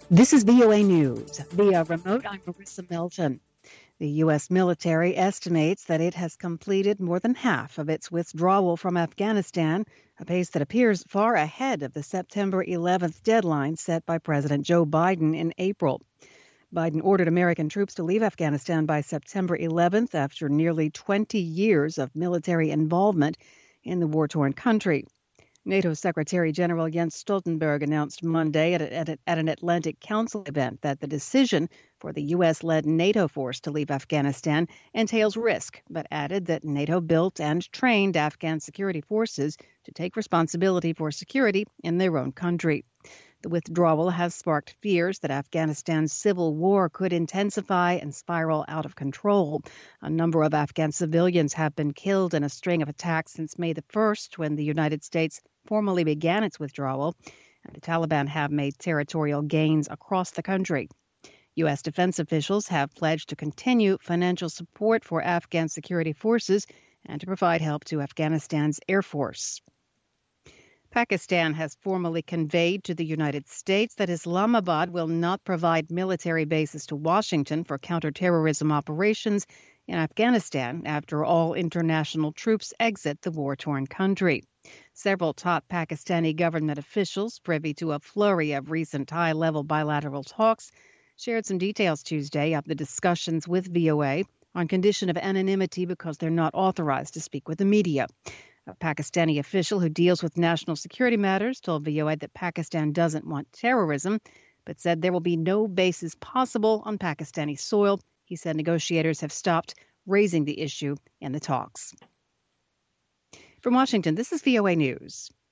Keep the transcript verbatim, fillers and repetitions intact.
This is V O A News. Via remote, I'm Marissa Melton. The U S military estimates that it has completed more than half of its withdrawal from Afghanistan, a pace that appears far ahead of the September eleventh deadline set by President Joe Biden in April. Biden ordered American troops to leave Afghanistan by September eleventh after nearly twenty years of military involvement in the war-torn country. NATO Secretary General Jens Stoltenberg announced Monday at, a, at, a, at an Atlantic Council event that the decision for the U S-led NATO force to leave Afghanistan entails risk, but added that NATO built and trained Afghan security forces to take responsibility for security in their own country. The withdrawal has sparked fears that Afghanistan's civil war could intensify and spiral out of control. A number of Afghan civilians have been killed in a string of attacks since May the first, when the United States formally began its withdrawal, and the Taliban have made territorial gains across the country. U S defense officials have pledged to continue financial support for Afghan security forces and to provide help to Afghanistan's Air Force. Pakistan has formally conveyed to the United States that Islamabad will not provide military bases to Washington for counterterrorism operations in Afghanistan after all international troops exit the war-torn country. Several top Pakistani government officials, privy to a flurry of recent high-level bilateral talks, shared some details Tuesday of the discussions with V O A on condition of anonymity because they're not authorized to speak with the media. A Pakistani official who deals with national security matters told V O A that Pakistan doesn't want terrorism, but said there will be no bases possible on Pakistani soil. He said negotiators have stopped raising the issue in the talks. From Washington, this is V O A News.